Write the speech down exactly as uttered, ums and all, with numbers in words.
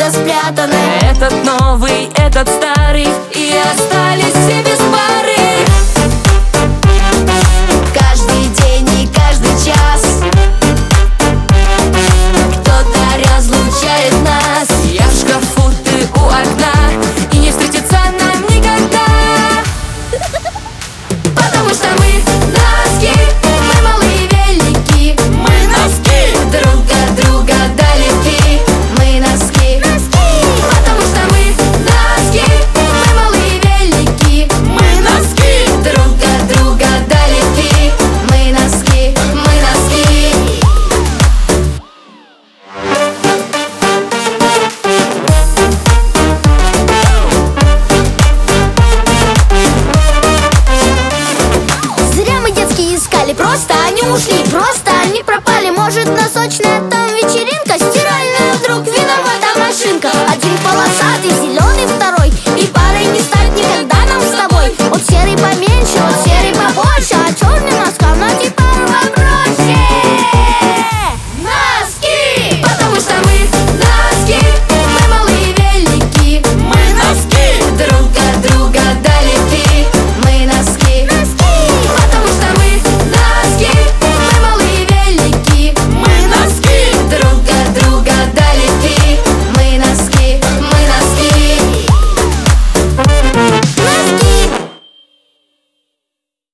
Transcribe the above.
куда спрятаны. Этот новый, этот старый, и остались все без пары. Каждый день и каждый час кто-то разлучает нас. Я в шкафу, ты у окна, и не встретиться нам никогда. Потому что мы носки, мы малые велики, мы носки, друг от друга далеки, мы носки. Потому что мы носки, мы малые велики, мы носки, друг от друга далеки, мы носки, мы носки. Зря мы детские искали, просто они ушли, просто они пропали. Может, носочная там